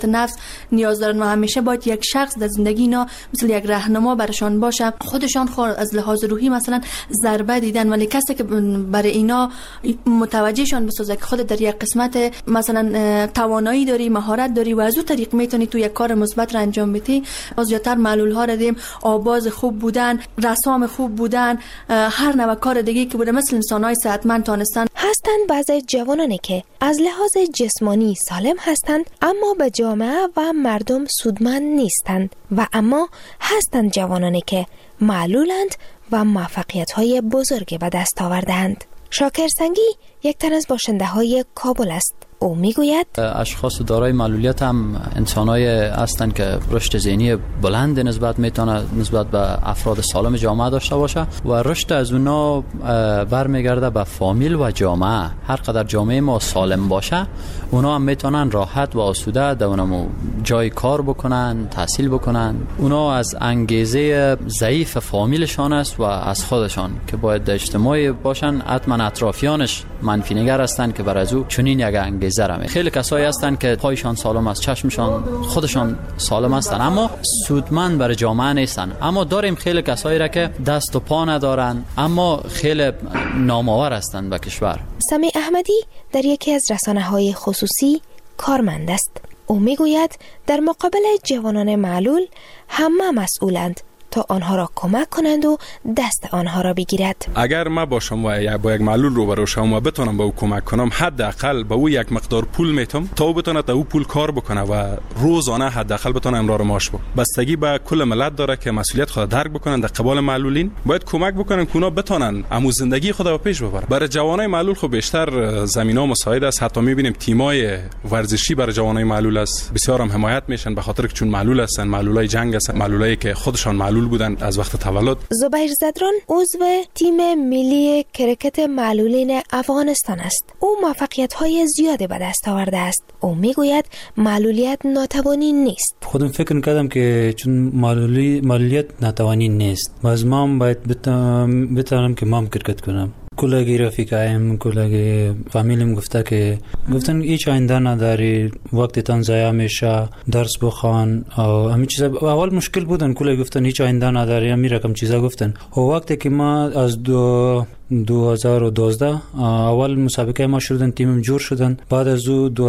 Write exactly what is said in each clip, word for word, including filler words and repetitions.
نفس نیاز دارن و همیشه باید یک شخص در زندگی اینا مثل یک راهنما برشان باشه. خودشان خود از لحاظ روحی مثلا ضربه دیدن، ولی کسی که برای اینا متوجهشان بسازه که خود در یک قسمت مثلا توانایی داری، مهارت داری و از اون طریق میتونی تو یک کار مثبت را انجام بدی. از زیاتر معلول ها را دیم آواز خوب بودن، رسام خوب بودن، هر نوع کار دیگه که بوده مثل انسان‌های صحتمند تانستن. هستند بعضی جوانانی که از لحاظ جسمانی سالم هستند اما به جامعه و مردم سودمند نیستند و اما هستند جوانانی که معلولند و موفقیت‌های بزرگی به دست آوردند. شاکر سنگی یک تن از باشنده های کابل است. او میگوید اشخاص دارای معلولیت هم انسانای هستند که رشد ذهنی بلند نسبت میتونه نسبت به افراد سالم جامعه داشته باشه و رشد از اونا برمیگرده به فامیل و جامعه. هر قدر جامعه ما سالم باشه اونا هم میتونن راحت و آسوده در اونم جای کار بکنن، تحصیل بکنن. اونا از انگیزه ضعیف فامیلشان است و از خودشان که باید اجتماعی باشن. حتما اطرافیانش منفی نگر هستند که بر از او چنین یک انگیزه زرمه. خیلی کسایی هستند که پایشان سالم است، چشمشان خودشان سالم هستند اما سودمند برای جامعه نیستن. اما داریم خیلی کسایی را که دست و پا ندارن اما خیلی نامآور هستند به کشور. سمیع احمدی در یکی از رسانه‌های خصوصی کارمند است. او میگوید در مقابل جوانان معلول همه مسئولند تا آنها را کمک کنند و دست آنها را بگیرد. اگر ما باشم و با یک معلول روبرو شم و بتونم به او کمک کنم، حداقل به او یک مقدار پول میتم تا او بتونه تا او پول کار بکنه و روزانه حداقل بتونه امرار معاش بکنه. بستگی به کل ملت داره که مسئولیت خود درک بکنن. در قبال معلولین باید کمک بکنن که اونا بتونن امو زندگی خود رو پیش ببرن. برای جوانای معلول خب بیشتر زمینا مساعد است. حتی میبینیم تیمای ورزشی برای جوانای معلول است، بسیار هم حمایت میشن به خاطر که چون معلول هستن، معلولای جنگ هستن، معلولایی که خودشان معلول بودن از وقت تولد. زبیر زدران عضو تیم ملی کرکت معلولین افغانستان است. او موفقیت‌های زیادی به دست آورده است. او میگوید معلولیت ناتوانی نیست. خودم فکر کردم که چون معلولی معلولیت ناتوانی نیست، باز ما باید بتونم بتونم که مام کرکت کنم. کلاگی رفیقایم، کلاگی فامیلیم گفته که گفتن هیچ آینده نداری، وقتتان ضایع میشه، درس بخوان و همین چیزا. اول مشکل بودن، کلاگی گفتن هیچ آینده نداری، همین رقم چیزا گفتن. و وقتی که ما از دو دو هزار و دوازده اول مسابقه ما شدن، تیمم جور شدن. بعد از او دو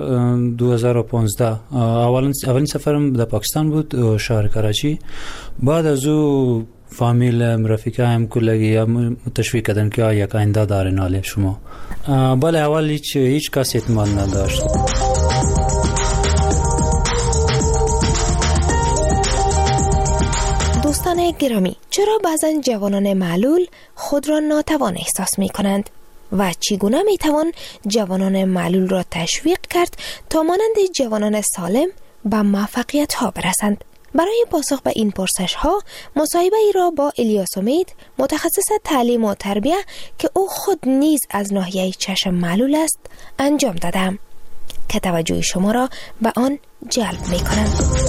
هزار و پانزده اولین اولین سفرم در پاکستان بود، شهر کراچی. بعد از او فامیل رفیقایم کلگی تشویق کردن که یک آینده دارین حاله شما. بله اول هیچ هیچ کسی اعتماد نداشت. دوستان گرامی، چرا بعضن جوانان معلول خود را ناتوان احساس می کنند و چگونه می توان جوانان معلول را تشویق کرد تا مانند جوانان سالم به موفقیت ها برسند؟ برای پاسخ به این پرسش ها مصاحبه ای را با الیاس امید، متخصص تعلیم و تربیه که او خود نیز از ناحیه چشم معلول است، انجام دادم که توجه شما را به آن جلب می کنم.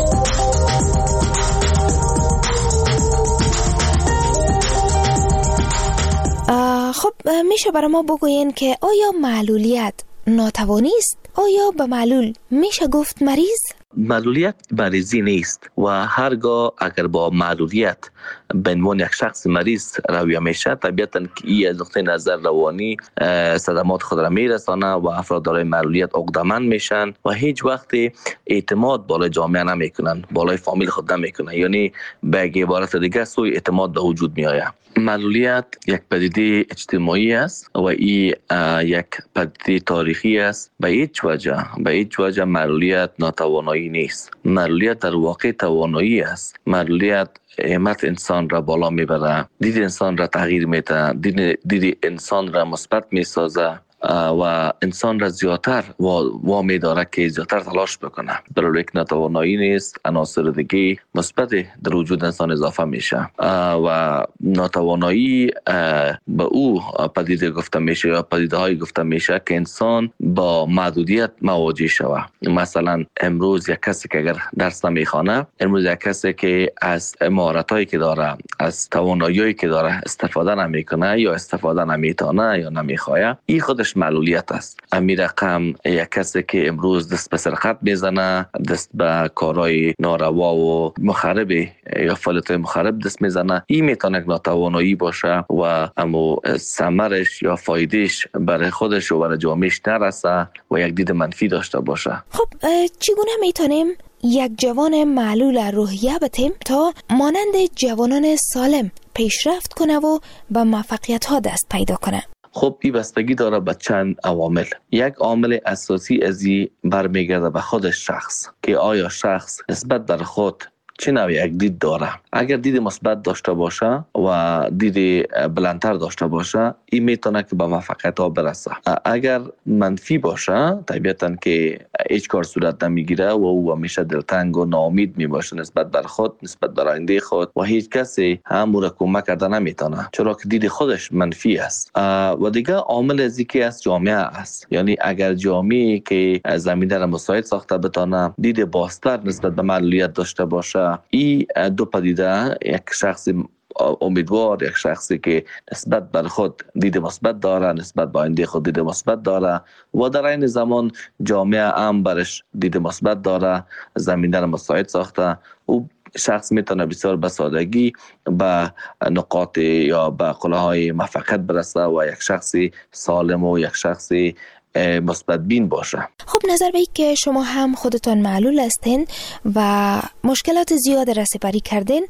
خب میشه برای ما بگوین که آیا معلولیت ناتوانی است؟ آیا به معلول میشه گفت مریض؟ معلولیت مریضی نیست و هرگاه اگر با معلولیت به عنوان یک شخص مریض رویه میشه، طبیعتاً که این از نقطه نظر روانی صدمات خود را میرسانه و افراد دارای معلولیت عقده‌مند میشن و هیچ وقت اعتماد بالای جامعه نمیکنن، بالای فامیل خود نمیکنن. یعنی به عبارت دیگه سوء اعتماد به وجود میآید. معلولیت یک پدیده اجتماعی است و این یک پدیده تاریخی است. به هیچ وجه به هیچ وجه معلولیت ناتوانایی نیست. معلولیت در واقع توانایی است. معلولیت همت انسان را بالا میبره، دید انسان را تغییر میده، دید, دید انسان را مثبت میسازه و انسان را زیادتر وامی داره که زیادتر تلاش بکنه. در یک ناتوانایی نیست، عناصر دیگه مثبت در وجود انسان اضافه میشه و ناتوانایی به او پدیده گفته میشه یا پدیده های گفته میشه که انسان با محدودیت مواجه شوه. مثلا امروز یک کسی که اگر درس نمیخوانه، امروز یک کسی که از مهارتایی که داره، از توانایی‌هایی که داره استفاده نمیکنه یا استفاده نمیتونه یا نمیخواه، این خودش خودش معلولیت است. امی رقم یک کسی که امروز دست به سرقت میزنه، دست به کارهای ناروا و مخرب یا فعالیت مخرب دست میزنه، این میتونه یک ناتوانایی باشه و اما ثمرش یا فایدهش برای خودش و برای جامعهش نرسه و یک دید منفی داشته باشه. خب چگونه میتونیم یک جوان معلول روحیه بتیم تا مانند جوانان سالم پیشرفت کنه و به موفقیت ها دست پیدا کنه؟ خب این بستگی داره به چند عوامل. یک عامل اساسی از این برمیگرده به خود شخص که آیا شخص نسبت بر خود چه نوع یک دید داره. اگر دید مثبت داشته باشه و دید بلندتر داشته باشه، این میتونه که به موفقیت ها برسه. اگر منفی باشه، طبیعتا که هیچ کار صورت نمیگیره و او همیشه دلتنگ و ناامید میباشه نسبت بر خود، نسبت بر آینده خود و هیچ کسی هم او را کمک کرده نمیتونه، چرا که دید خودش منفی است. و دیگه عامل از اینکه از جامعه است، یعنی اگر جامعه که زمینه را مساعد ساخته بتونه دید بازتر نسبت به معلولیت داشته باشه، این دو پدیده، یک شخص امیدوار، یک شخصی که نسبت بر خود دید مثبت داره، نسبت به آینده خود دید مثبت داره و در این زمان جامعه هم برش دید مثبت داره، زمینه را مساعد ساخته، او شخص میتونه بسیار به سادگی به نقاط یا به قله‌های موفقیت برسه و یک شخصی سالم و یک شخصی مثبت بین باشه. خب نظر به که شما هم خودتان معلول هستین و مشکلات زیاد را سپری کردین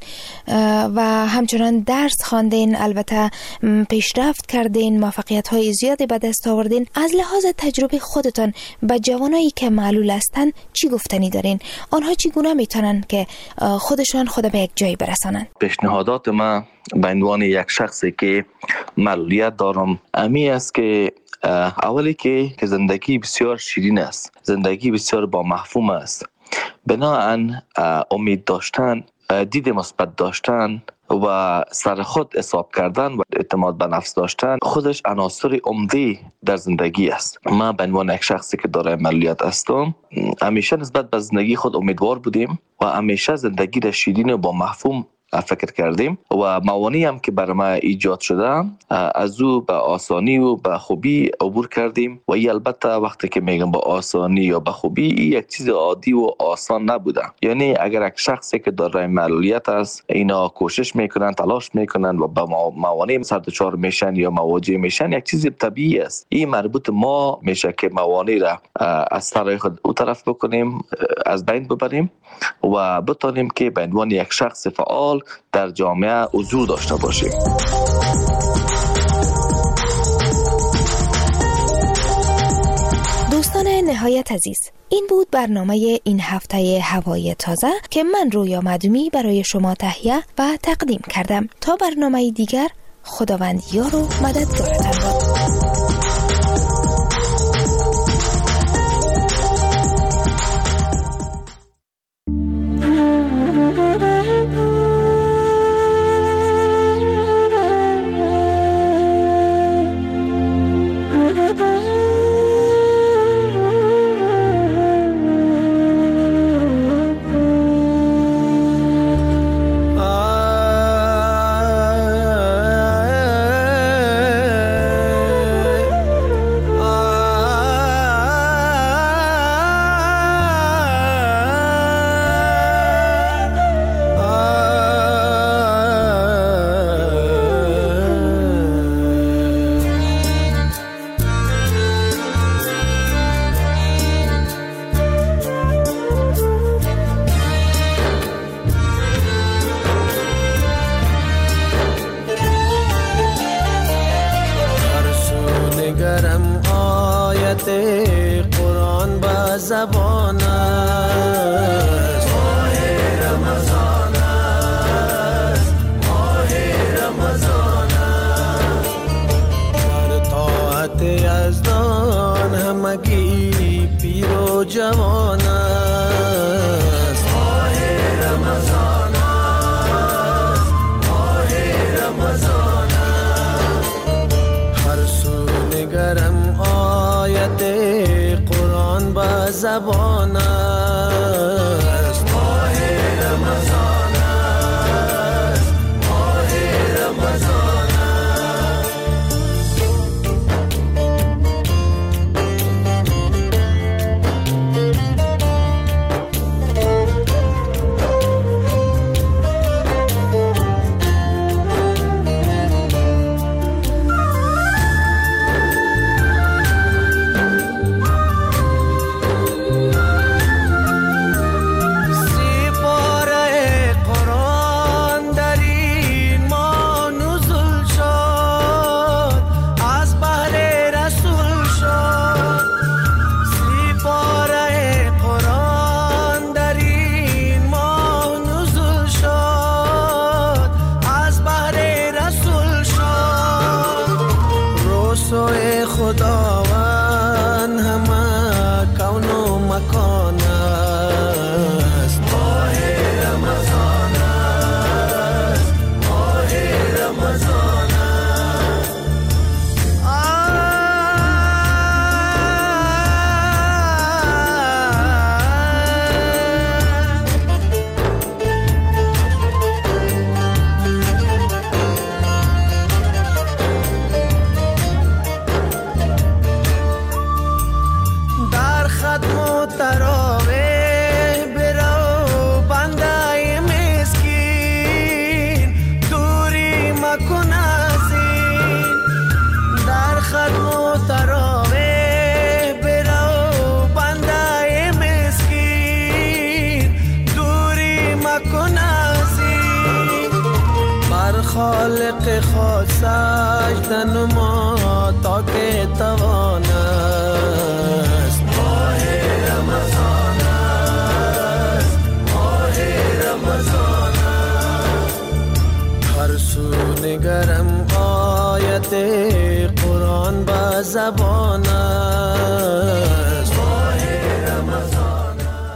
و همچنان درس خواندین، البته پیشرفت کردین، موفقیت های زیادی به دست آوردین، از لحاظ تجربه خودتان به جوانایی که معلول هستن چی گفتنی دارین؟ آنها چگونه میتونن که خودشان خود به یک جایی برسانن؟ پیشنهادات من به عنوان یک شخصی که معلولیت دارم امی است که اولی که زندگی بسیار شیرین است، زندگی بسیار با مفهوم است. بناهن امید داشتن، دید مثبت داشتن و سر خود حساب کردن و اعتماد به نفس داشتن خودش عناصر عمده در زندگی است. من به عنوان یک شخصی که دارای معلولیت هستم، همیشه نسبت به زندگی خود امیدوار بودیم و همیشه زندگی را شیرین و با مفهوم فکر کردیم و موانعی هم که برای ما ایجاد شده از او به آسانی و به خوبی عبور کردیم و ای البته وقتی که میگم با آسانی یا به خوبی، ای یک چیز عادی و آسان نبوده. یعنی اگر یک شخصی که دارای معلولیت است اینا کوشش میکنن، تلاش میکنن و به موانع سر دچار میشن یا مواجه میشن، یک چیز طبیعی است. این مربوط ما میشه که موانع را از سر خود او طرف بکنیم، از بین ببریم و بتونیم که به عنوان یک شخص فعال در جامعه حضور داشته باشیم. دوستان نهایت عزیز، این بود برنامه این هفته هوای تازه که من رویا مدومی برای شما تهیه و تقدیم کردم. تا برنامه دیگر، خداوند یار و مددگارتان باد. قرآن با زبان است، ماه رمضان است، ماه رمضان است. در طاعت یزدان همگی پیر و جوان است، ماه رمضان است، ماه رمضان است. هر سو نگرم آیت قرآن با زبان است، ماه رمضان است، ماه رمضان است. خالق خاص سجده نما تا که توانم